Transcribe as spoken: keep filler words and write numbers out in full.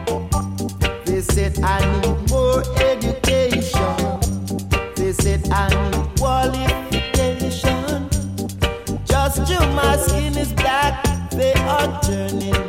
They said I need more education. They said I need qualification. Just till my skin is black, they are turning